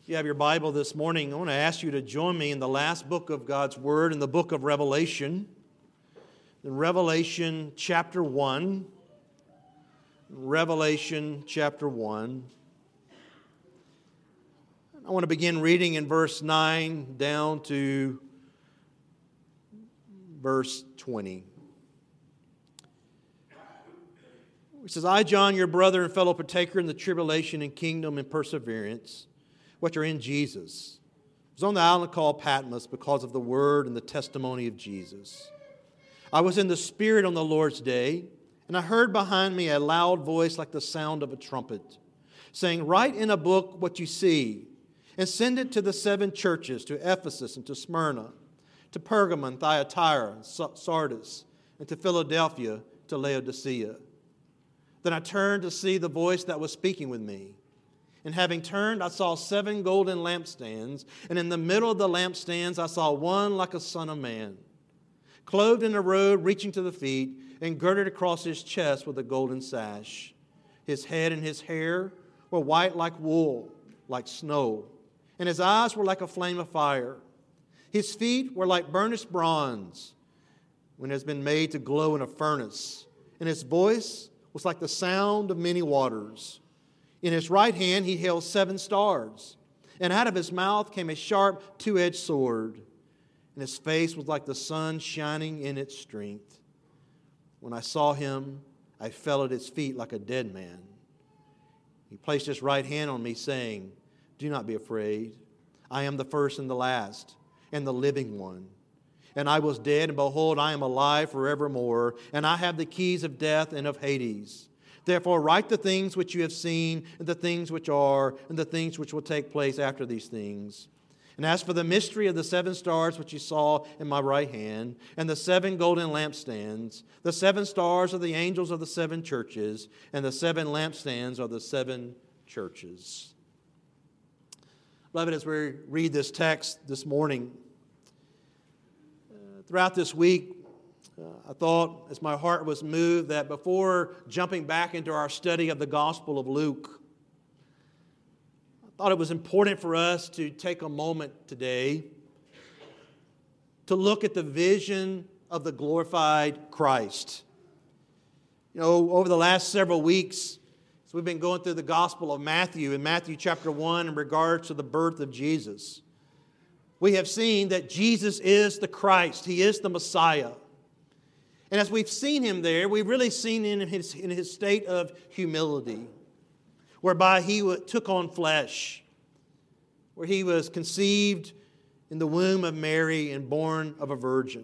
If you have your Bible this morning, I want to ask you to join me in the last book of God's Word, in the book of Revelation. In Revelation chapter 1. Revelation chapter 1. I want to begin reading in verse 9 down to verse 20. It says, I, John, your brother and fellow partaker in the tribulation and kingdom and perseverance, which are in Jesus, was on the island called Patmos because of the word and the testimony of Jesus. I was in the Spirit on the Lord's day, and I heard behind me a loud voice like the sound of a trumpet, saying, Write in a book what you see, and send it to the 7 churches, to Ephesus and to Smyrna, to Pergamon, Thyatira, and Sardis, and to Philadelphia, to Laodicea. Then I turned to see the voice that was speaking with me. And having turned, I saw 7 golden lampstands, and in the middle of the lampstands I saw one like a son of man, clothed in a robe reaching to the feet, and girded across his chest with a golden sash. His head and his hair were white like wool, like snow, and his eyes were like a flame of fire. His feet were like burnished bronze, when it has been made to glow in a furnace, and his voice was like the sound of many waters. In his right hand he held 7 stars, and out of his mouth came a sharp 2-edged sword, and his face was like the sun shining in its strength. When I saw him, I fell at his feet like a dead man. He placed his right hand on me, saying, Do not be afraid. I am the first and the last, and the living one. And I was dead, and behold, I am alive forevermore, and I have the keys of death and of Hades. Therefore, write the things which you have seen, and the things which are, and the things which will take place after these things. And as for the mystery of the 7 stars which you saw in my right hand, and the 7 golden lampstands, the 7 stars are the angels of the 7 churches, and the 7 lampstands are the 7 churches. Beloved, as we read this text this morning, throughout this week, I thought, as my heart was moved, that before jumping back into our study of the Gospel of Luke, I thought it was important for us to take a moment today to look at the vision of the glorified Christ. You know, over the last several weeks, as we've been going through the Gospel of Matthew, in Matthew chapter 1, in regards to the birth of Jesus, we have seen that Jesus is the Christ. He is the Messiah. And as we've seen him there, we've really seen him in his state of humility, whereby he took on flesh, where he was conceived in the womb of Mary and born of a virgin.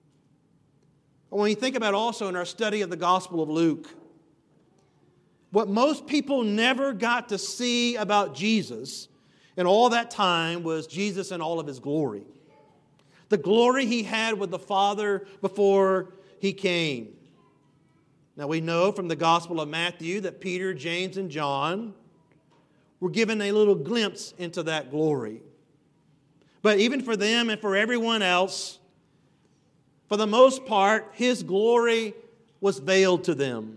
But when you think about also in our study of the Gospel of Luke, what most people never got to see about Jesus in all that time was Jesus in all of his glory. The glory he had with the Father before he came. Now we know from the Gospel of Matthew that Peter, James, and John were given a little glimpse into that glory. But even for them and for everyone else, for the most part, his glory was veiled to them.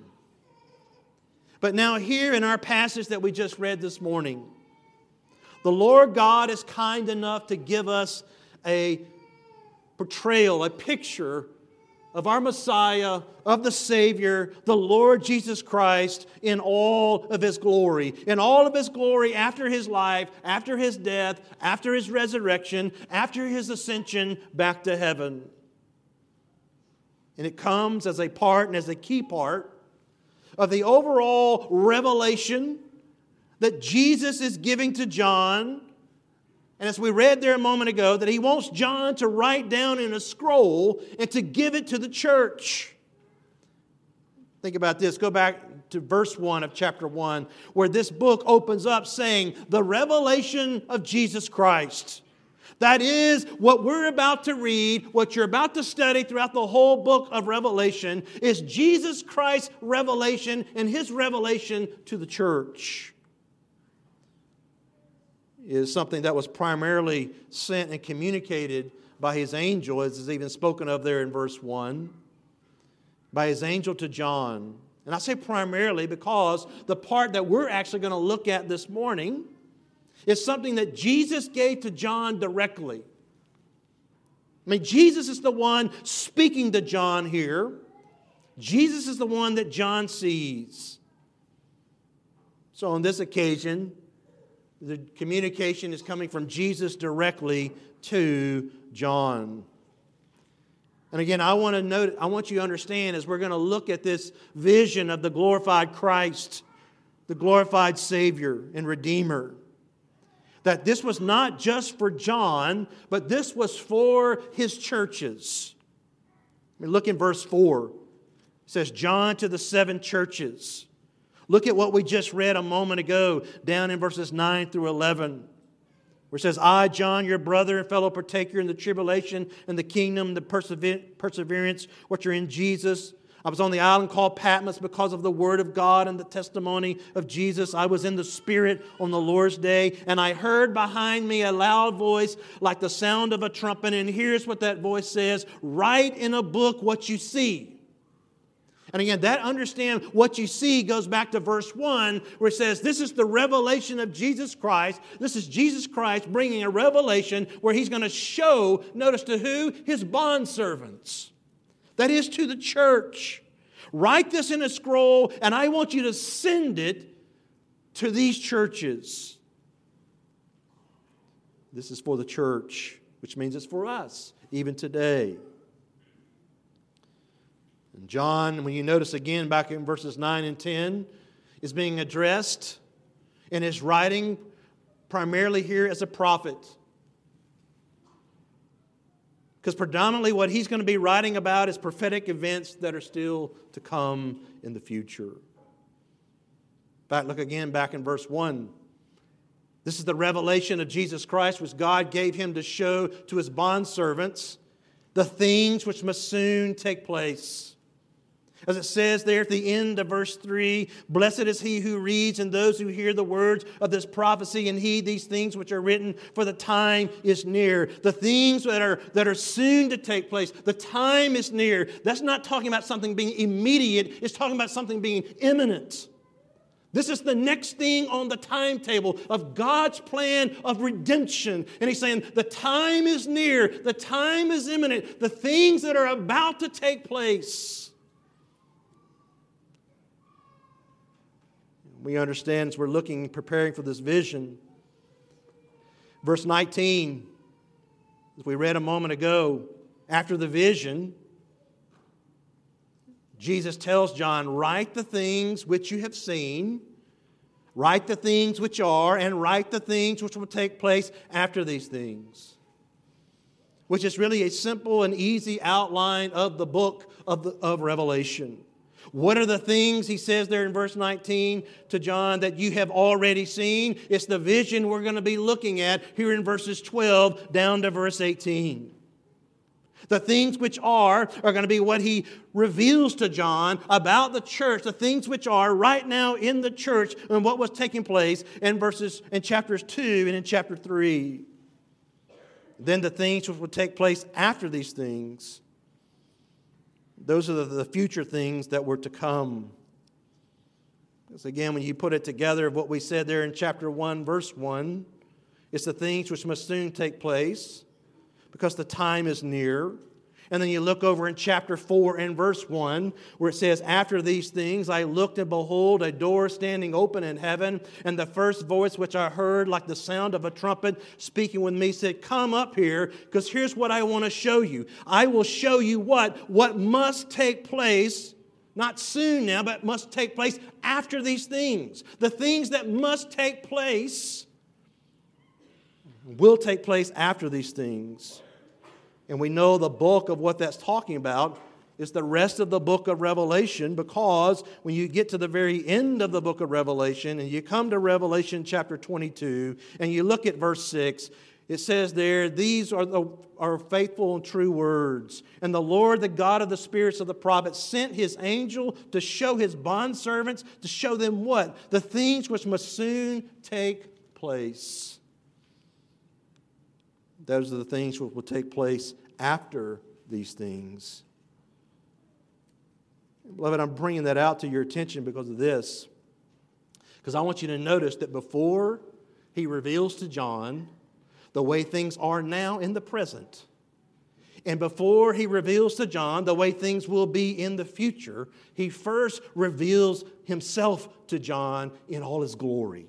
But now here in our passage that we just read this morning, the Lord God is kind enough to give us a portrayal, a picture of our Messiah, of the Savior, the Lord Jesus Christ, in all of his glory. In all of his glory after his life, after his death, after his resurrection, after his ascension back to heaven. And it comes as a part and as a key part of the overall revelation that Jesus is giving to John. And as we read there a moment ago, that he wants John to write down in a scroll and to give it to the church. Think about this. Go back to verse 1 of chapter 1, where this book opens up saying, the revelation of Jesus Christ. That is what we're about to read, what you're about to study throughout the whole book of Revelation, is Jesus Christ's revelation and his revelation to the church. Is something that was primarily sent and communicated by his angel, as is even spoken of there in verse 1, by his angel to John. And I say primarily because the part that we're actually going to look at this morning It's something that Jesus gave to John directly. I mean, Jesus is the one speaking to John here. Jesus is the one that John sees. So on this occasion, the communication is coming from Jesus directly to John. And again, I want you to understand as we're going to look at this vision of the glorified Christ, the glorified Savior and Redeemer, that this was not just for John, but this was for his churches. I mean, look in verse 4. It says, John to the 7 churches. Look at what we just read a moment ago, down in verses 9 through 11. Where it says, I, John, your brother and fellow partaker in the tribulation and the kingdom, the perseverance which are in Jesus. I was on the island called Patmos because of the word of God and the testimony of Jesus. I was in the Spirit on the Lord's day, and I heard behind me a loud voice like the sound of a trumpet. And here's what that voice says, write in a book what you see. And again, that understand what you see goes back to verse 1 where it says, this is the revelation of Jesus Christ. This is Jesus Christ bringing a revelation where He's going to show, notice to who? His bondservants. That is to the church. Write this in a scroll and I want you to send it to these churches. This is for the church, which means it's for us, even today. And John, when you notice again back in verses 9 and 10, is being addressed in his writing primarily here as a prophet. Because predominantly what he's going to be writing about is prophetic events that are still to come in the future. In fact, look again back in verse 1. This is the revelation of Jesus Christ, which God gave Him to show to His bondservants the things which must soon take place. As it says there at the end of verse 3, blessed is he who reads and those who hear the words of this prophecy and heed these things which are written, for the time is near. The things that are soon to take place, the time is near. That's not talking about something being immediate. It's talking about something being imminent. This is the next thing on the timetable of God's plan of redemption. And He's saying the time is near, the time is imminent, the things that are about to take place. We understand as we're looking, preparing for this vision. Verse 19, as we read a moment ago, after the vision, Jesus tells John, write the things which you have seen, write the things which are, and write the things which will take place after these things. Which is really a simple and easy outline of the book of Revelation. What are the things, he says there in verse 19 to John, that you have already seen? It's the vision we're going to be looking at here in verses 12 down to verse 18. The things which are going to be what he reveals to John about the church, the things which are right now in the church and what was taking place in chapters 2 and in chapter 3. Then the things which will take place after these things. Those are the future things that were to come. Because again, when you put it together of what we said there in chapter 1, verse 1, it's the things which must soon take place because the time is near. And then you look over in chapter 4 and verse 1 where it says, after these things I looked and behold a door standing open in heaven, and the first voice which I heard like the sound of a trumpet speaking with me said, come up here because here's what I want to show you. I will show you what must take place, not soon now, but must take place after these things. The things that must take place will take place after these things. And we know the bulk of what that's talking about is the rest of the book of Revelation, because when you get to the very end of the book of Revelation and you come to Revelation chapter 22 and you look at verse 6, it says there, these are faithful and true words. And the Lord, the God of the spirits of the prophets, sent His angel to show His bondservants, to show them what? The things which must soon take place. Those are the things which will take place after these things. Beloved, I'm bringing that out to your attention because of this. Because I want you to notice that before he reveals to John the way things are now in the present. And before he reveals to John the way things will be in the future, he first reveals himself to John in all his glory.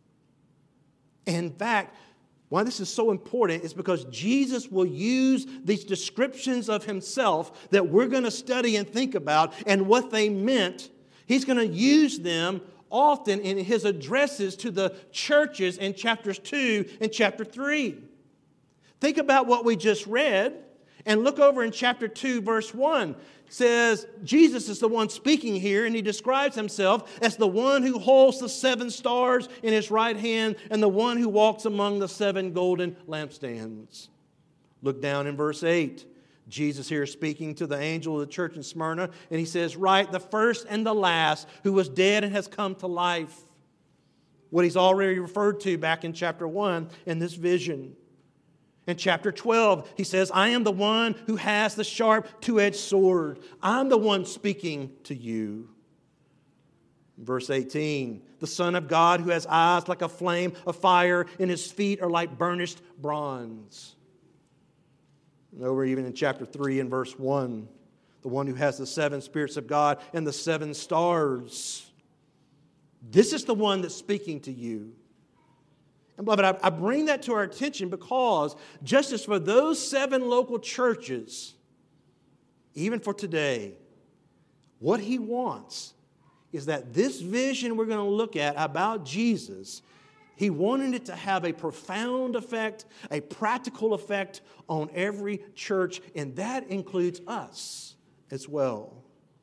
In fact, why this is so important is because Jesus will use these descriptions of himself that we're going to study and think about and what they meant. He's going to use them often in his addresses to the churches in chapters 2 and chapter 3. Think about what we just read and look over in chapter 2, verse 1. It says, Jesus is the one speaking here, and he describes himself as the one who holds the 7 stars in his right hand and the one who walks among the 7 golden lampstands. Look down in verse 8. Jesus here speaking to the angel of the church in Smyrna, and he says, "Right, the first and the last, who was dead and has come to life." What he's already referred to back in chapter 1 in this vision. In chapter 12, he says, "I am the one who has the sharp two-edged sword. I'm the one speaking to you." Verse 18, "The Son of God who has eyes like a flame of fire, and his feet are like burnished bronze." And over even in chapter 3 and verse 1, "The one who has the 7 spirits of God and the 7 stars." This is the one that's speaking to you. And beloved, I bring that to our attention because just as for those 7 local churches, even for today, what he wants is that this vision we're going to look at about Jesus, he wanted it to have a profound effect, a practical effect on every church, and that includes us as well.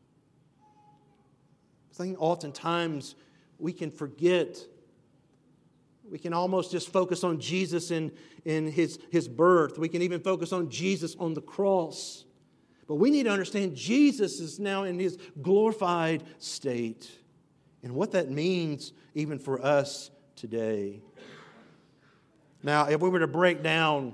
I think oftentimes we can forget. We can almost just focus on Jesus in his birth. We can even focus on Jesus on the cross. But we need to understand Jesus is now in his glorified state and what that means even for us today. Now, if we were to break down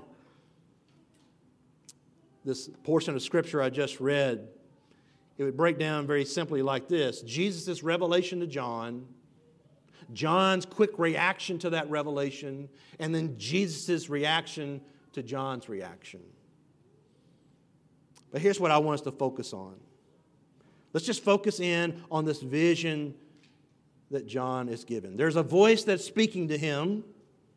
this portion of Scripture I just read, it would break down very simply like this. Jesus' revelation to John, John's quick reaction to that revelation, and then Jesus' reaction to John's reaction. But here's what I want us to focus on. Let's just focus in on this vision that John is given. There's a voice that's speaking to him.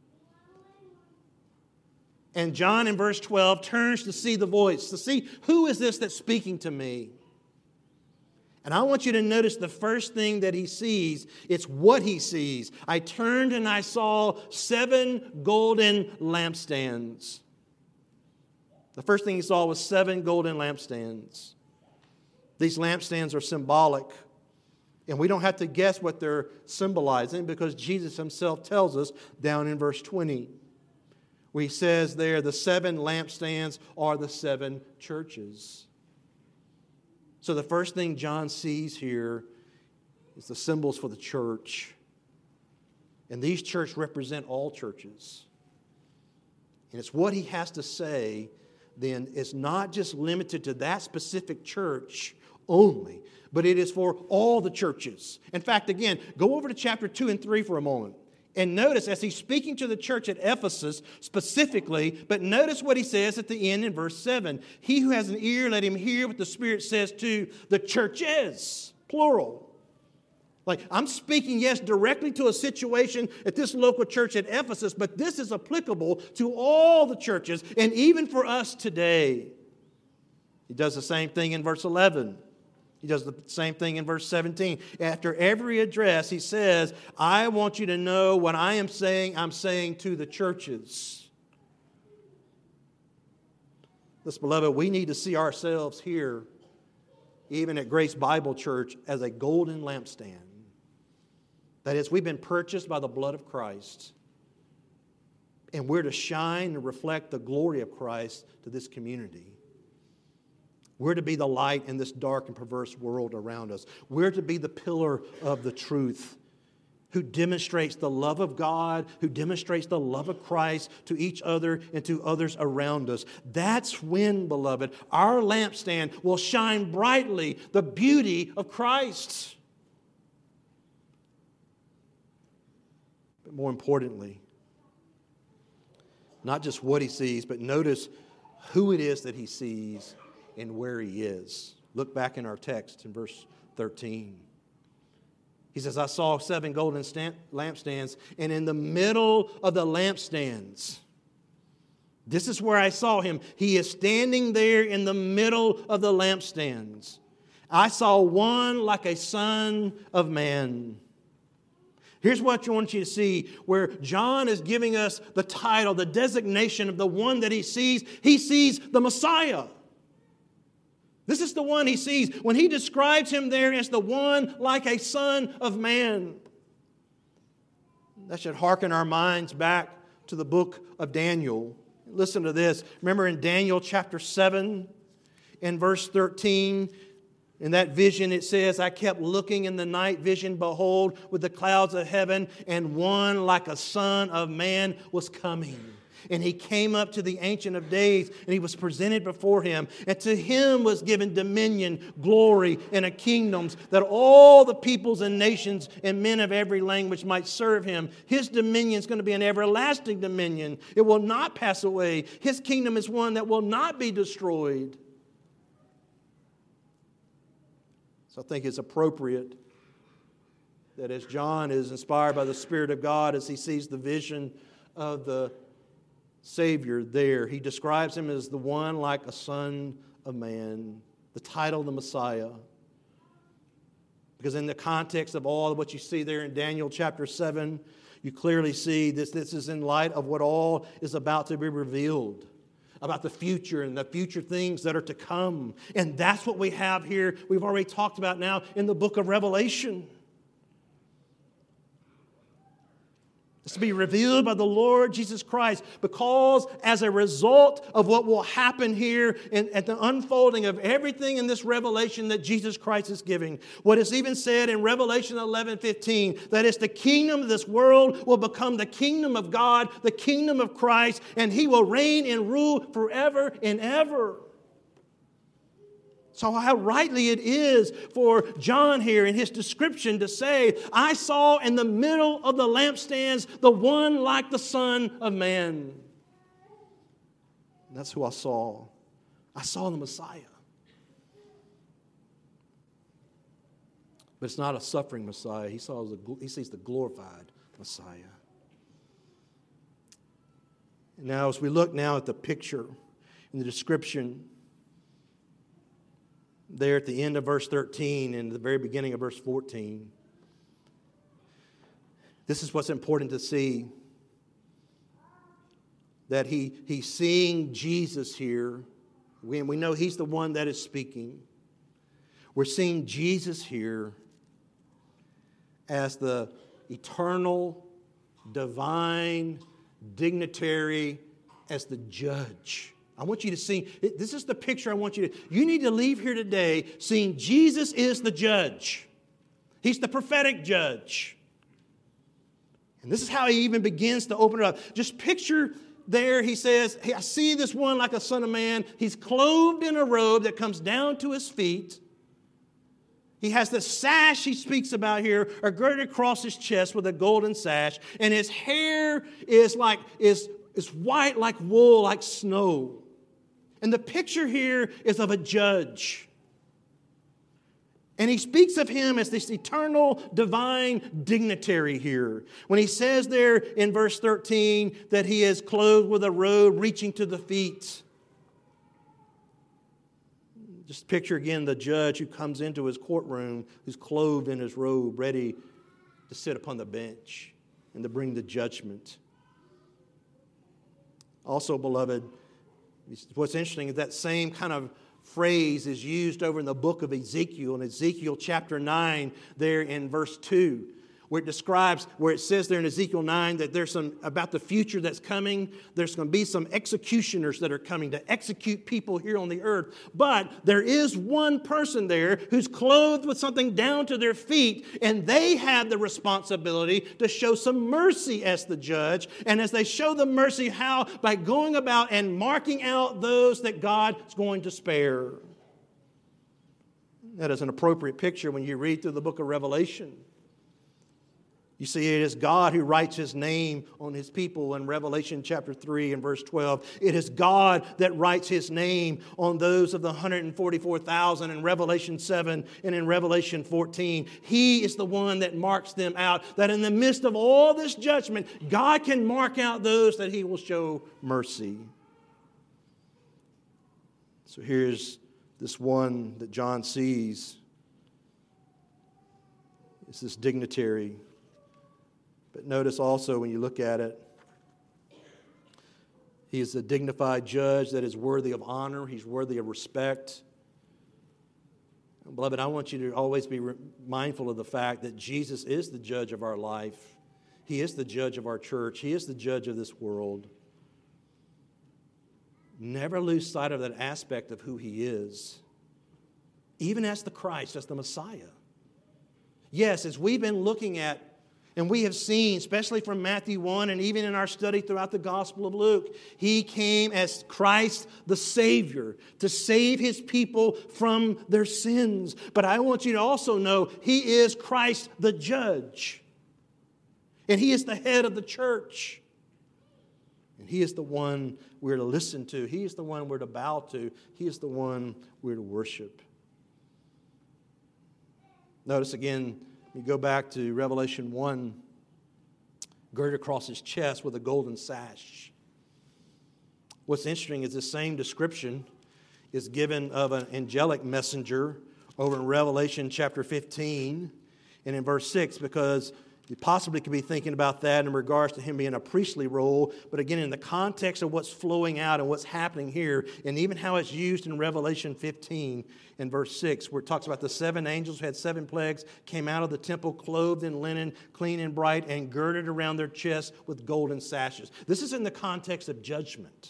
And John in verse 12 turns to see the voice, to see who is this that's speaking to me. And I want you to notice the first thing that he sees. It's what he sees. "I turned and I saw 7 golden lampstands." The first thing he saw was 7 golden lampstands. These lampstands are symbolic. And we don't have to guess what they're symbolizing because Jesus himself tells us down in verse 20. Where he says there, the 7 lampstands are the 7 churches. So the first thing John sees here is the symbols for the church. And these churches represent all churches. And it's what he has to say, then, it's not just limited to that specific church only, but it is for all the churches. In fact, again, go over to chapter 2 and 3 for a moment. And notice as he's speaking to the church at Ephesus specifically, but notice what he says at the end in verse 7. "He who has an ear, let him hear what the Spirit says to the churches," plural. Like, I'm speaking, yes, directly to a situation at this local church at Ephesus, but this is applicable to all the churches and even for us today. He does the same thing in verse 11. He does the same thing in verse 17. After every address, he says, "I want you to know what I am saying, I'm saying to the churches." Listen, beloved, we need to see ourselves here, even at Grace Bible Church, as a golden lampstand. That is, we've been purchased by the blood of Christ. And we're to shine and reflect the glory of Christ to this community. We're to be the light in this dark and perverse world around us. We're to be the pillar of the truth who demonstrates the love of God, who demonstrates the love of Christ to each other and to others around us. That's when, beloved, our lampstand will shine brightly the beauty of Christ. But more importantly, Not just what he sees, but notice who it is that he sees and where he is. Look back in our text in verse 13. He says, I saw 7 golden lampstands, and in the middle of the lampstands, this is where I saw him. He is standing there in the middle of the lampstands. I saw one like a son of man. Here's what I want you to see, where John is giving us the title, the designation of the one that he sees. He sees the Messiah. This is the one he sees when he describes him there as the one like a son of man. That should hearken our minds back to the book of Daniel. Listen to this. Remember in Daniel chapter 7 in verse 13, in that vision it says, I kept looking in the night vision, behold, with the clouds of heaven, and one like a son of man was coming. And he came up to the Ancient of Days, and he was presented before him. And to him was given dominion, glory, and a kingdom, that all the peoples and nations and men of every language might serve him. His dominion is going to be an everlasting dominion. It will not pass away. His kingdom is one that will not be destroyed. So I think it's appropriate that as John is inspired by the Spirit of God, as he sees the vision of the Savior there, he describes him as the one like a son of man, the title the Messiah. Because in the context of all of what you see there in Daniel chapter 7, you clearly see this is in light of what all is about to be revealed, about the future and the future things that are to come. And that's what we have here, we've already talked about now in the book of Revelation. It's to be revealed by the Lord Jesus Christ, because as a result of what will happen here at the unfolding of everything in this revelation that Jesus Christ is giving, what is even said in Revelation 11:15, that is the kingdom of this world will become the kingdom of God, the kingdom of Christ, and he will reign and rule forever and ever. So how rightly it is for John here in his description to say, I saw in the middle of the lampstands the one like the Son of Man. And that's who I saw. I saw the Messiah. But it's not a suffering Messiah. He sees the glorified Messiah. Now, as we look now at the picture and the description there at the end of verse 13 and the very beginning of verse 14. This is what's important to see. That he's seeing Jesus here. We know he's the one that is speaking. We're seeing Jesus here as the eternal, divine, dignitary, as the judge. I want you to see, this is the picture I want you need to leave here today seeing Jesus is the judge. He's the prophetic judge. And this is how he even begins to open it up. Just picture there, he says, hey, I see this one like a son of man. He's clothed in a robe that comes down to his feet. He has the sash he speaks about here, are girded across his chest with a golden sash. And his hair is white like wool, like snow. And the picture here is of a judge. And he speaks of him as this eternal, divine dignitary here. When he says there in verse 13 that he is clothed with a robe reaching to the feet. Just picture again the judge who comes into his courtroom, who's clothed in his robe, ready to sit upon the bench and to bring the judgment. Also, beloved, what's interesting is that same kind of phrase is used over in the book of Ezekiel, in Ezekiel chapter 9, there in verse 2, where it describes, where it says there in Ezekiel 9 that there's some, about the future that's coming, there's going to be some executioners that are coming to execute people here on the earth. But there is one person there who's clothed with something down to their feet, and they have the responsibility to show some mercy as the judge. And as they show the mercy, how? By going about and marking out those that God is going to spare. That is an appropriate picture when you read through the book of Revelation. You see, it is God who writes His name on His people in Revelation chapter 3 and verse 12. It is God that writes His name on those of the 144,000 in Revelation 7 and in Revelation 14. He is the one that marks them out, that in the midst of all this judgment, God can mark out those that He will show mercy. So here's this one that John sees. It's this dignitary. But notice also when you look at it, he is a dignified judge that is worthy of honor. He's worthy of respect. Beloved, I want you to always be mindful of the fact that Jesus is the judge of our life. He is the judge of our church. He is the judge of this world. Never lose sight of that aspect of who He is, even as the Christ, as the Messiah. Yes, as we've been looking at, and we have seen, especially from Matthew 1 and even in our study throughout the Gospel of Luke, He came as Christ the Savior to save His people from their sins. But I want you to also know He is Christ the Judge. And He is the head of the church. And He is the one we're to listen to. He is the one we're to bow to. He is the one we're to worship. Notice again, you go back to Revelation 1, girded across His chest with a golden sash. What's interesting is the same description is given of an angelic messenger over in Revelation chapter 15 and in verse 6, because you possibly could be thinking about that in regards to Him being a priestly role, but again, in the context of what's flowing out and what's happening here, and even how it's used in Revelation 15 and verse 6, where it talks about the 7 angels who had 7 plagues, came out of the temple clothed in linen, clean and bright, and girded around their chests with golden sashes. This is in the context of judgment.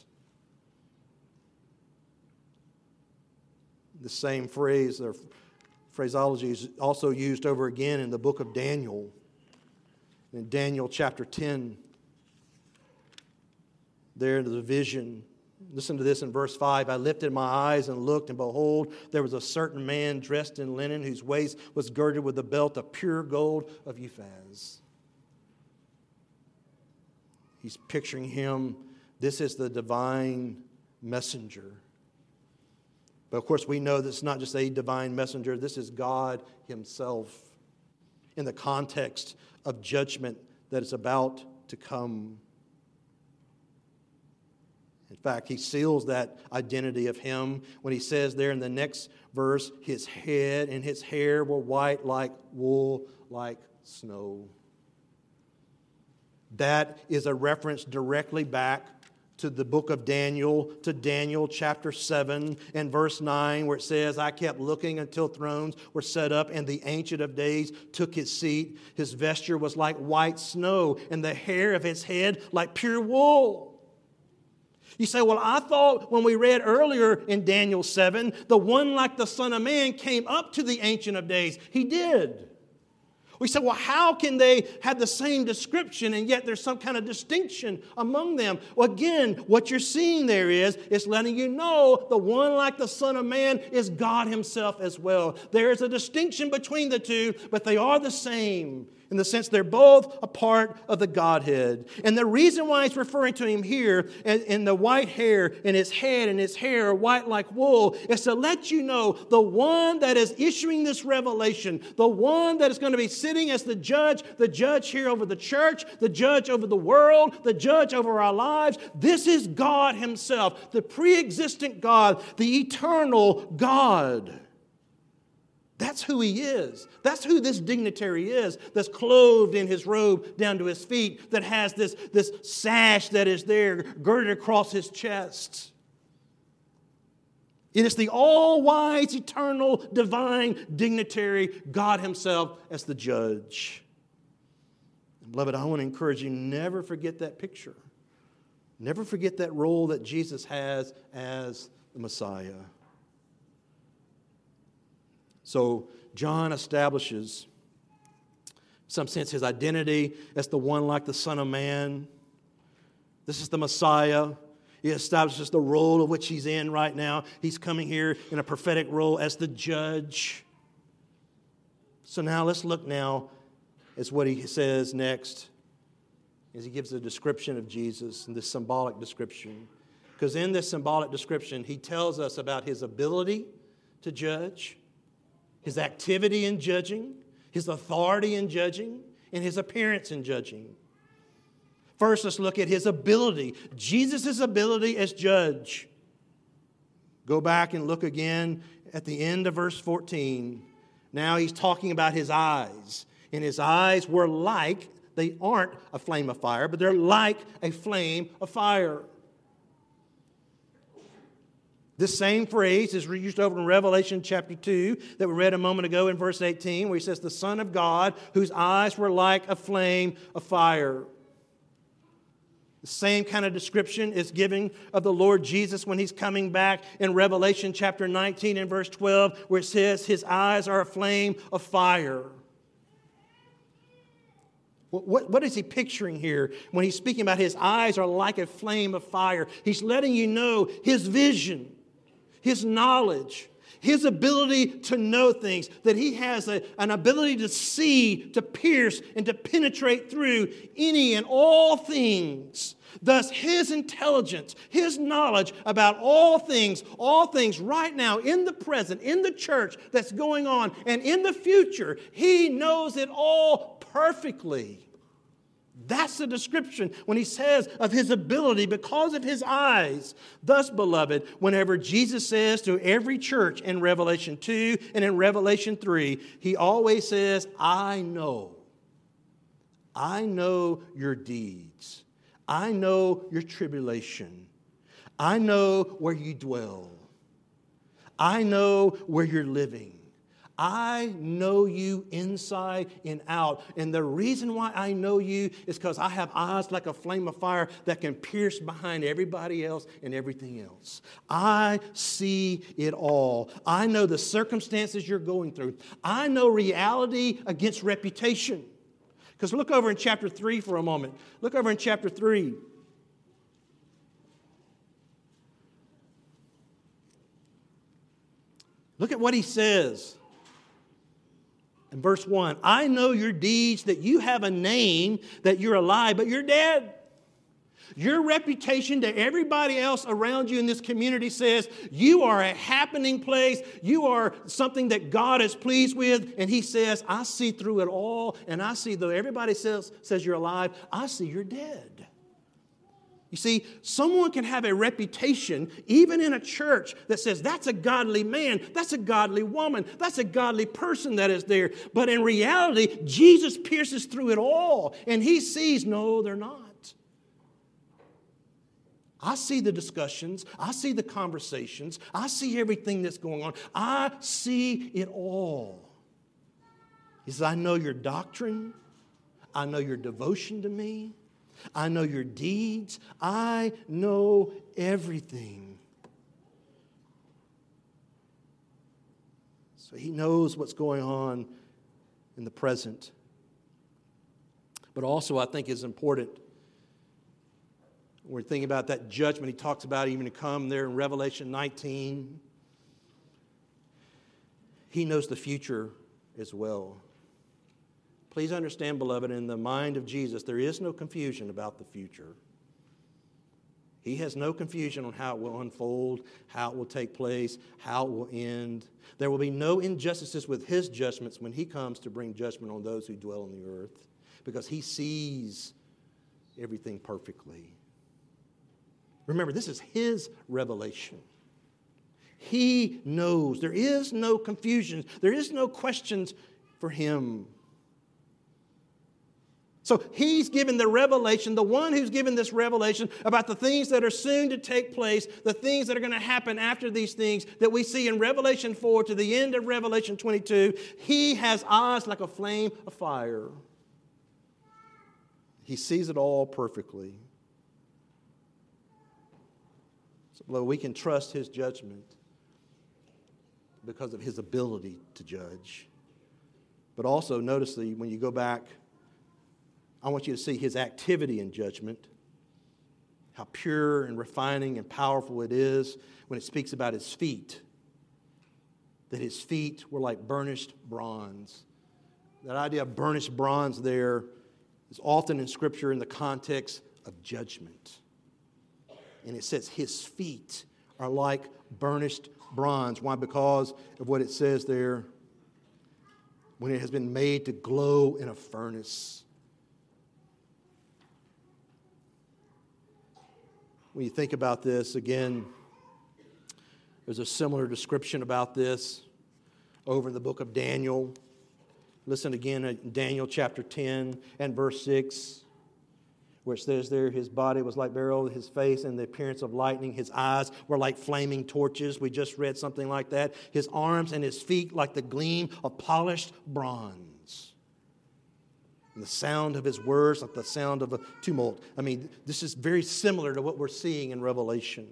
The same phrase or phraseology is also used over again in the book of Daniel. In Daniel chapter 10, there in the vision, listen to this in verse 5. I lifted my eyes and looked, and behold, there was a certain man dressed in linen, whose waist was girded with a belt of pure gold of Uphaz. He's picturing him. This is the divine messenger. But of course, we know this is not just a divine messenger. This is God Himself in the context of judgment that is about to come. In fact, He seals that identity of Him when He says there in the next verse, His head and His hair were white like wool, like snow. That is a reference directly back to the book of Daniel, to Daniel chapter 7 and verse 9, where it says, I kept looking until thrones were set up, and the Ancient of Days took His seat. His vesture was like white snow, and the hair of His head like pure wool. You say, well, I thought when we read earlier in Daniel 7, the one like the Son of Man came up to the Ancient of Days. He did. We said, well, how can they have the same description and yet there's some kind of distinction among them? Well, again, what you're seeing there is letting you know the one like the Son of Man is God Himself as well. There is a distinction between the two, but they are the same in the sense they're both a part of the Godhead. And the reason why He's referring to Him here in the white hair in His head and His hair white like wool is to let you know the one that is issuing this revelation, the one that is going to be sitting as the judge here over the church, the judge over the world, the judge over our lives. This is God Himself, the pre-existent God, the eternal God. That's who He is. That's who this dignitary is, that's clothed in His robe down to His feet, that has this sash that is there girded across His chest. It is the all-wise, eternal, divine dignitary, God Himself as the judge. And beloved, I want to encourage you, never forget that picture. Never forget that role that Jesus has as the Messiah. So John establishes, in some sense, his identity as the one like the Son of Man. This is the Messiah. He establishes the role of which He's in right now. He's coming here in a prophetic role as the judge. So now let's look now is what he says next, as he gives a description of Jesus, and this symbolic description. Because in this symbolic description, he tells us about his ability to judge, his activity in judging, his authority in judging, and his appearance in judging. First, let's look at his ability, Jesus' ability as judge. Go back and look again at the end of verse 14. Now he's talking about his eyes. And his eyes were like, they aren't a flame of fire, but they're like a flame of fire. This same phrase is used over in Revelation chapter 2 that we read a moment ago in verse 18, where he says, the Son of God, whose eyes were like a flame of fire. The same kind of description is given of the Lord Jesus when he's coming back in Revelation chapter 19 and verse 12, where it says his eyes are a flame of fire. What is he picturing here when he's speaking about his eyes are like a flame of fire? He's letting you know his vision, his knowledge, his ability to know things, that he has an ability to see, to pierce, and to penetrate through any and all things. Thus, his intelligence, his knowledge about all things right now, in the present, in the church that's going on, and in the future, he knows it all perfectly. That's the description when he says of his ability because of his eyes. Thus, beloved, whenever Jesus says to every church in Revelation 2 and in Revelation 3, he always says, I know your deeds. I know your tribulation. I know where you dwell. I know where you're living. I know you inside and out. And the reason why I know you is because I have eyes like a flame of fire that can pierce behind everybody else and everything else. I see it all. I know the circumstances you're going through. I know reality against reputation. Because look over in chapter 3 for a moment. Look over in chapter 3. Look at what he says. In verse 1, I know your deeds, that you have a name, that you're alive, but you're dead. Your reputation to everybody else around you in this community says you are a happening place. You are something that God is pleased with. And he says, I see through it all. And I see, though everybody says you're alive, I see you're dead. You see, someone can have a reputation, even in a church, that says that's a godly man, that's a godly woman, that's a godly person that is there. But in reality, Jesus pierces through it all, and he sees, no, they're not. I see the discussions, I see the conversations, I see everything that's going on. I see it all. He says, I know your doctrine, I know your devotion to me. I know your deeds. I know everything. So he knows what's going on in the present. But also, I think it's important when we're thinking about that judgment he talks about even to come there in Revelation 19. He knows the future as well. Please understand, beloved, in the mind of Jesus, there is no confusion about the future. He has no confusion on how it will unfold, how it will take place, how it will end. There will be no injustices with his judgments when he comes to bring judgment on those who dwell on the earth, because he sees everything perfectly. Remember, this is his revelation. He knows. There is no confusion. There is no questions for him. So he's given the revelation, the one who's given this revelation about the things that are soon to take place, the things that are going to happen after these things that we see in Revelation 4 to the end of Revelation 22. He has eyes like a flame of fire. He sees it all perfectly. So we can trust his judgment because of his ability to judge. But also, notice that when you go back, I want you to see his activity in judgment, how pure and refining and powerful it is when it speaks about his feet, that his feet were like burnished bronze, That idea of burnished bronze there is often in Scripture in the context of judgment. And it says his feet are like burnished bronze. Why? Because of what it says there. When it has been made to glow in a furnace. When you think about this, again, there's a similar description about this over in the book of Daniel. Listen again at Daniel chapter 10 and verse 6, where it says there, his body was like beryl, his face and the appearance of lightning, his eyes were like flaming torches. We just read something like that. His arms and his feet like the gleam of polished bronze. And the sound of his words like the sound of a tumult. I mean, this is very similar to what we're seeing in Revelation.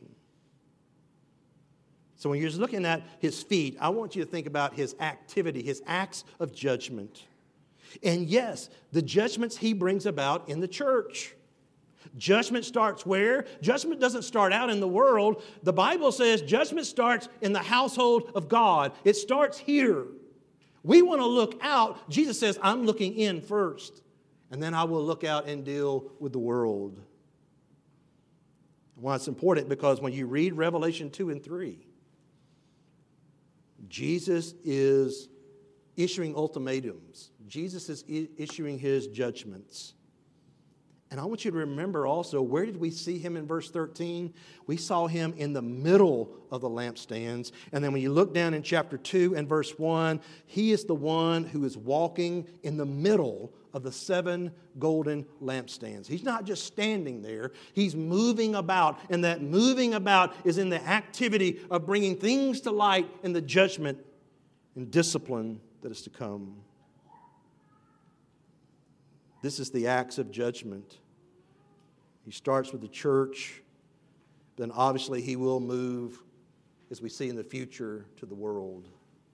So when you're looking at his feet, I want you to think about his activity, his acts of judgment. And yes, the judgments he brings about in the church. Judgment starts where? Judgment doesn't start out in the world. The Bible says judgment starts in the household of God. It starts here. We want to look out. Jesus says, I'm looking in first, and then I will look out and deal with the world. Why it's important? Because when you read Revelation 2 and 3, Jesus is issuing ultimatums. Jesus is issuing his judgments. And I want you to remember also, where did we see him in verse 13? We saw him in the middle of the lampstands. And then when you look down in chapter 2 and verse 1, he is the one who is walking in the middle of the 7 golden lampstands. He's not just standing there. He's moving about. And that moving about is in the activity of bringing things to light in the judgment and discipline that is to come. This is the acts of judgment. He starts with the church, then obviously he will move, as we see in the future, to the world.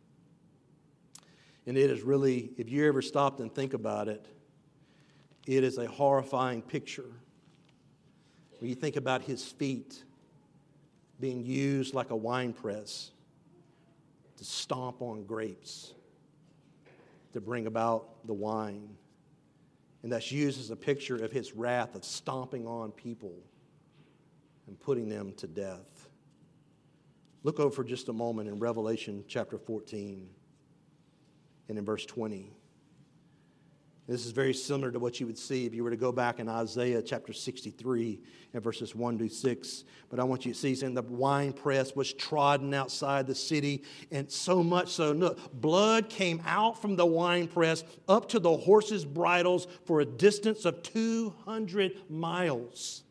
And it is really, if you ever stopped and think about it, it is a horrifying picture. When you think about his feet being used like a wine press to stomp on grapes, to bring about the wine. And that's used as a picture of his wrath of stomping on people and putting them to death. Look over for just a moment in Revelation chapter 14 and in verse 20. This is very similar to what you would see if you were to go back in Isaiah chapter 63 and verses 1 to 6. But I want you to see, saying the winepress was trodden outside the city, and so much so, look, blood came out from the winepress up to the horses' bridles for a distance of 200 miles.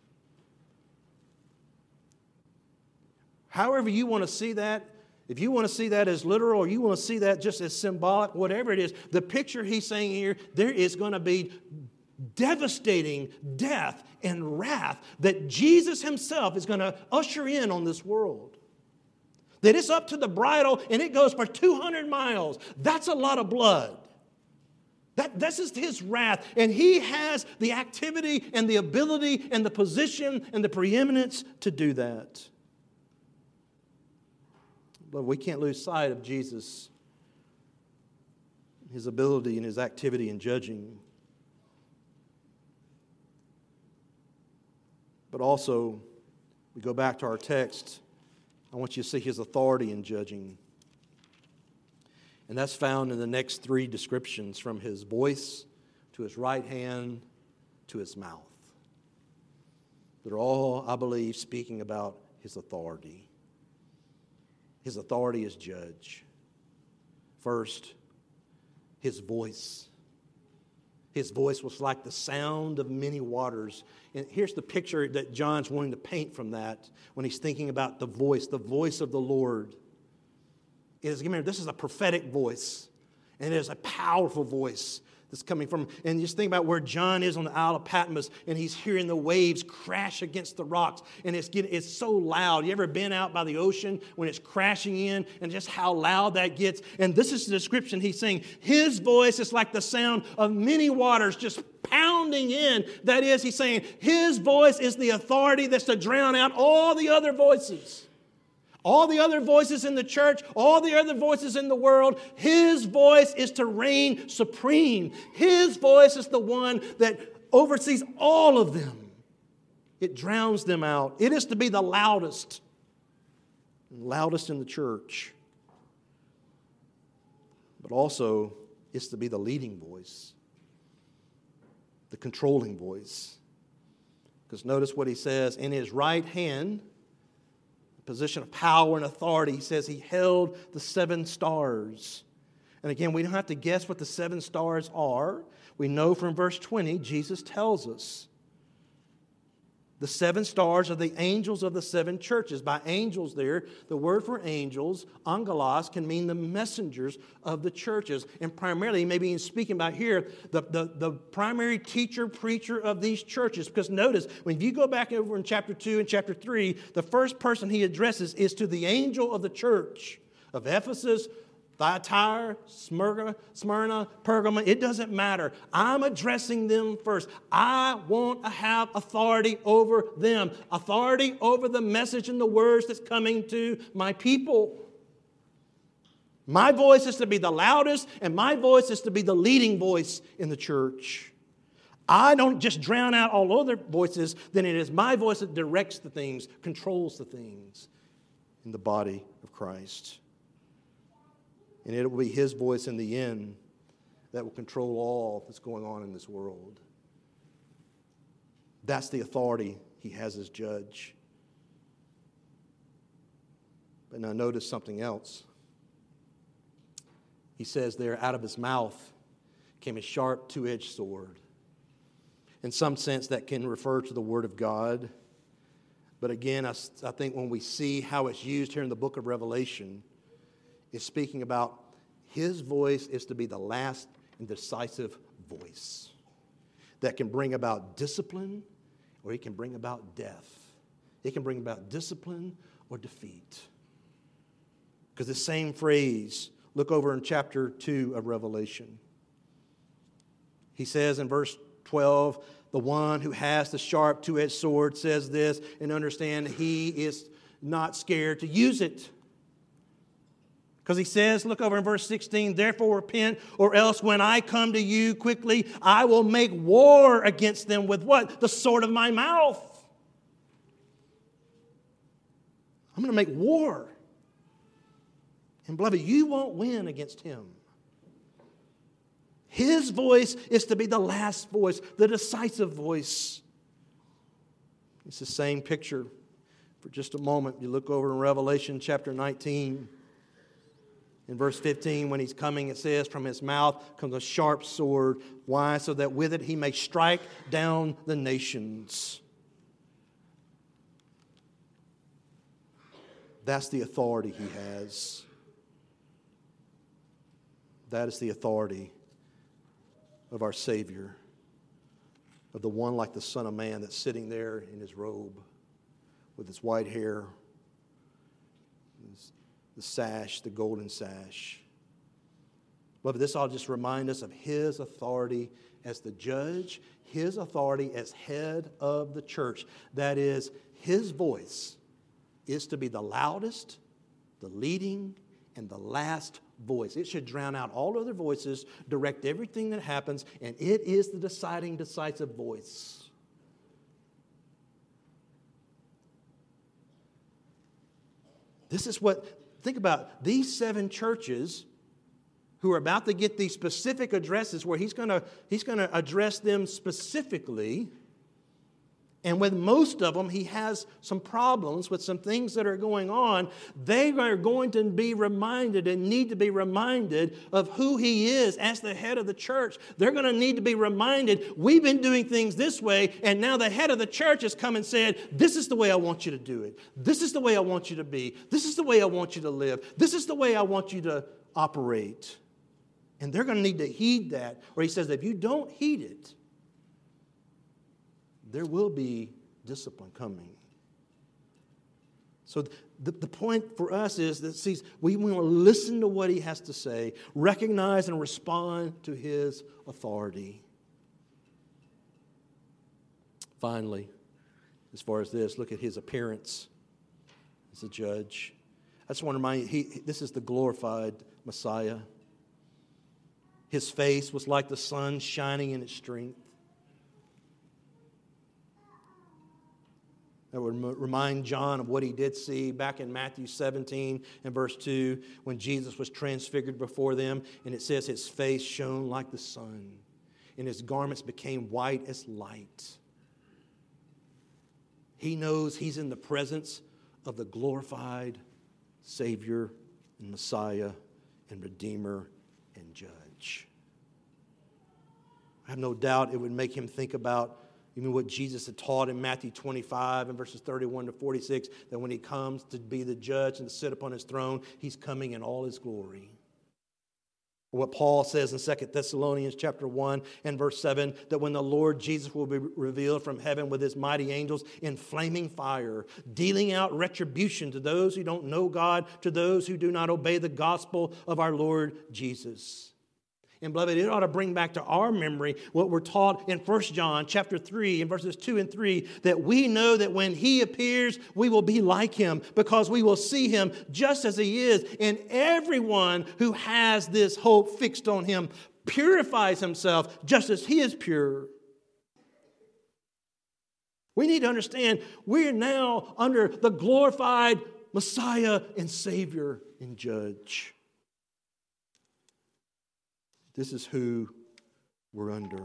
However you want to see that, if you want to see that as literal or you want to see that just as symbolic, whatever it is, the picture he's saying here, there is going to be devastating death and wrath that Jesus himself is going to usher in on this world. That it's up to the bridle and it goes for 200 miles. That's a lot of blood. This is his wrath. And he has the activity and the ability and the position and the preeminence to do that. But we can't lose sight of Jesus, his ability and his activity in judging. But also, we go back to our text, I want you to see his authority in judging. And that's found in the next 3 descriptions, from his voice to his right hand to his mouth. They're all, I believe, speaking about his authority. His authority as judge. First, his voice. His voice was like the sound of many waters. And here's the picture that John's wanting to paint from that when he's thinking about the voice of the Lord. Remember, this is a prophetic voice, and it is a powerful voice that's coming from. And just think about where John is on the Isle of Patmos, and he's hearing the waves crash against the rocks, and it's so loud. You ever been out by the ocean when it's crashing in, and just how loud that gets? And this is the description he's saying. His voice is like the sound of many waters just pounding in. That is, he's saying his voice is the authority that's to drown out all the other voices. All the other voices in the church, all the other voices in the world, his voice is to reign supreme. His voice is the one that oversees all of them. It drowns them out. It is to be the loudest in the church. But also, it's to be the leading voice, the controlling voice. Because notice what he says, in his right hand, position of power and authority, he says he held the 7 stars. And again, we don't have to guess what the 7 stars are. We know from verse 20, Jesus tells us. The 7 stars are the angels of the 7 churches. By angels there, the word for angels, angelos, can mean the messengers of the churches. And primarily, maybe he's speaking about here, the primary teacher, preacher of these churches. Because notice, when you go back over in chapter 2 and chapter 3, the first person he addresses is to the angel of the church of Ephesus, Thyatira, Smyrna, Pergamum, it doesn't matter. I'm addressing them first. I want to have authority over them. Authority over the message and the words that's coming to my people. My voice is to be the loudest, and my voice is to be the leading voice in the church. I don't just drown out all other voices, then it is my voice that directs the things, controls the things in the body of Christ. And it will be his voice in the end that will control all that's going on in this world. That's the authority he has as judge. But now notice something else. He says there, out of his mouth came a sharp, two-edged sword. In some sense, that can refer to the Word of God. But again, I think when we see how it's used here in the book of Revelation, is speaking about his voice is to be the last and decisive voice that can bring about discipline or it can bring about death. It can bring about discipline or defeat. Because the same phrase, look over in chapter 2 of Revelation. He says in verse 12, the one who has the sharp two-edged sword says this, and understand he is not scared to use it. Because he says, look over in verse 16, therefore repent, or else when I come to you quickly, I will make war against them with what? The sword of my mouth. I'm going to make war. And beloved, you won't win against him. His voice is to be the last voice, the decisive voice. It's the same picture. For just a moment, you look over in Revelation chapter 19. In verse 15, when he's coming, it says, from his mouth comes a sharp sword. Why? So that with it he may strike down the nations. That's the authority he has. That is the authority of our Savior, of the one like the Son of Man that's sitting there in his robe with his white hair, the sash, the golden sash. Beloved, this all just remind us of his authority as the judge, his authority as head of the church. That is, his voice is to be the loudest, the leading, and the last voice. It should drown out all other voices, direct everything that happens, and it is the deciding, decisive voice. This is what, think about these 7 churches who are about to get these specific addresses where he's going to address them specifically. And with most of them, he has some problems with some things that are going on. They are going to be reminded and need to be reminded of who he is as the head of the church. They're going to need to be reminded, we've been doing things this way, and now the head of the church has come and said, this is the way I want you to do it. This is the way I want you to be. This is the way I want you to live. This is the way I want you to operate. And they're going to need to heed that. Or he says, if you don't heed it, there will be discipline coming. So the point for us is that we want to listen to what he has to say, recognize and respond to his authority. Finally, as far as this, look at his appearance as a judge. I just want to remind you, this is the glorified Messiah. His face was like the sun shining in its strength. That would remind John of what he did see back in Matthew 17 and verse 2 when Jesus was transfigured before them. And it says his face shone like the sun and his garments became white as light. He knows he's in the presence of the glorified Savior and Messiah and Redeemer and Judge. I have no doubt it would make him think about even what Jesus had taught in Matthew 25 and verses 31 to 46, that when he comes to be the judge and to sit upon his throne, he's coming in all his glory. What Paul says in 2 Thessalonians chapter 1 and verse 7, that when the Lord Jesus will be revealed from heaven with his mighty angels in flaming fire, dealing out retribution to those who don't know God, to those who do not obey the gospel of our Lord Jesus. And beloved, it ought to bring back to our memory what we're taught in 1 John chapter 3 and verses 2 and 3, that we know that when he appears, we will be like him because we will see him just as he is. And everyone who has this hope fixed on him purifies himself just as he is pure. We need to understand we're now under the glorified Messiah and Savior and Judge. This is who we're under.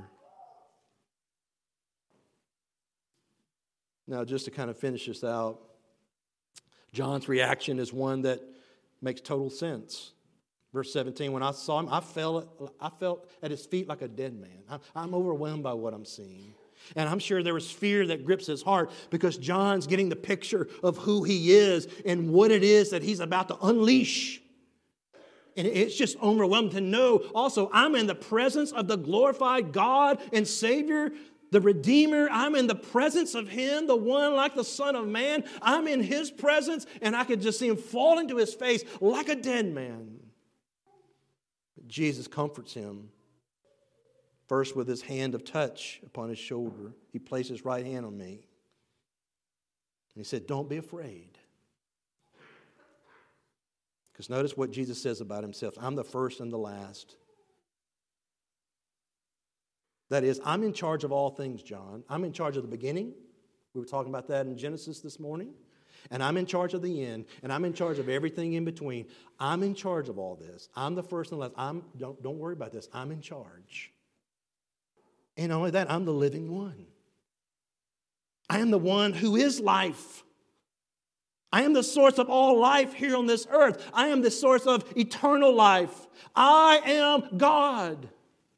Now, just to kind of finish this out, John's reaction is one that makes total sense. Verse 17, when I saw him, I felt at his feet like a dead man. I'm overwhelmed by what I'm seeing. And I'm sure there was fear that grips his heart because John's getting the picture of who he is and what it is that he's about to unleash. And it's just overwhelming to know also I'm in the presence of the glorified God and Savior, the Redeemer. I'm in the presence of him, the one like the Son of Man. I'm in his presence and I could just see him falling to his face like a dead man. But Jesus comforts him. First with his hand of touch upon his shoulder. He placed his right hand on me. And he said, don't be afraid. Because notice what Jesus says about himself. I'm the first and the last. That is, I'm in charge of all things, John. I'm in charge of the beginning. We were talking about that in Genesis this morning. And I'm in charge of the end. And I'm in charge of everything in between. I'm in charge of all this. I'm the first and the last. Don't worry about this. I'm in charge. And not only that, I'm the living one. I am the one who is life. I am the source of all life here on this earth. I am the source of eternal life. I am God.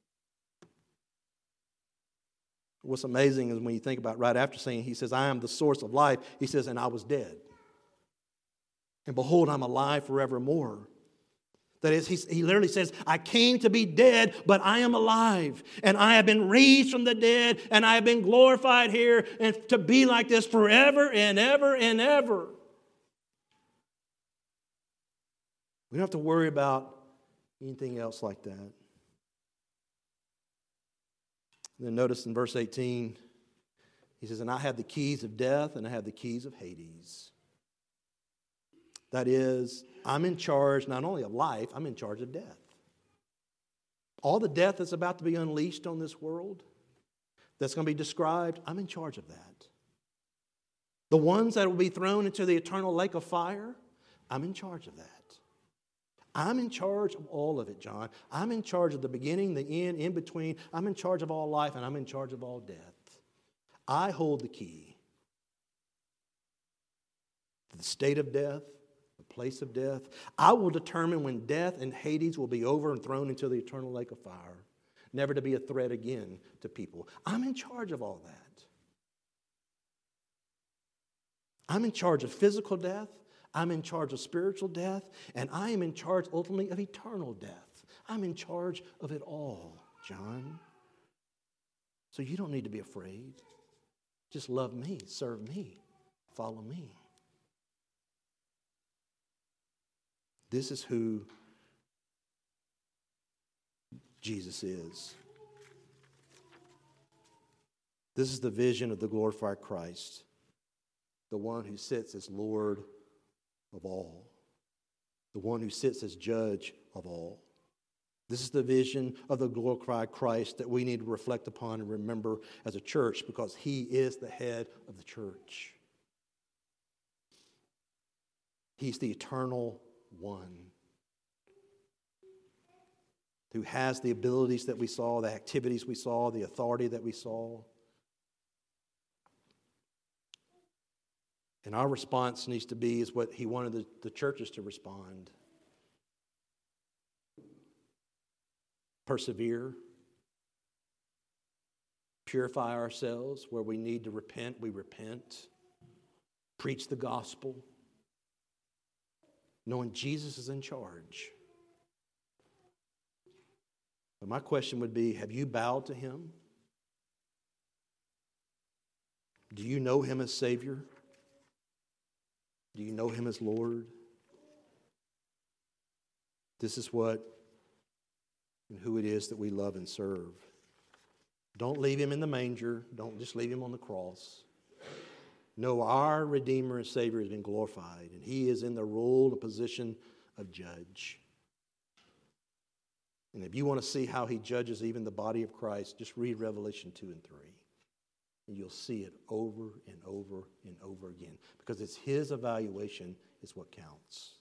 What's amazing is when you think about right after saying, he says, I am the source of life. He says, and I was dead. And behold, I'm alive forevermore. That is, he literally says, I came to be dead, but I am alive. And I have been raised from the dead, and I have been glorified here, and to be like this forever and ever and ever. We don't have to worry about anything else like that. And then notice in verse 18, he says, and I have the keys of death and I have the keys of Hades. That is, I'm in charge not only of life, I'm in charge of death. All the death that's about to be unleashed on this world, that's going to be described, I'm in charge of that. The ones that will be thrown into the eternal lake of fire, I'm in charge of that. I'm in charge of all of it, John. I'm in charge of the beginning, the end, in between. I'm in charge of all life, and I'm in charge of all death. I hold the key to the state of death, the place of death. I will determine when death and Hades will be over and thrown into the eternal lake of fire, never to be a threat again to people. I'm in charge of all that. I'm in charge of physical death. I'm in charge of spiritual death, and I am in charge ultimately of eternal death. I'm in charge of it all, John. So you don't need to be afraid. Just love me, serve me, follow me. This is who Jesus is. This is the vision of the glorified Christ, the one who sits as Lord of all. the one who sits as judge of all. This is the vision of the glorified Christ that we need to reflect upon and remember as a church, because he is the head of the church. He's the eternal one who has the abilities that we saw, the activities we saw, the authority that we saw. And our response needs to be is what he wanted the churches to respond. Persevere. Purify ourselves. Where we need to repent, we repent. Preach the gospel, knowing Jesus is in charge. But my question would be, have you bowed to him? Do you know him as Savior? Do you know him as Lord? This is what and who it is that we love and serve. Don't leave him in the manger. Don't just leave him on the cross. No, our Redeemer and Savior has been glorified, and he is in the role, the position of judge. And if you want to see how he judges even the body of Christ, just read Revelation 2 and 3. And you'll see it over and over and over again, because it's his evaluation is what counts.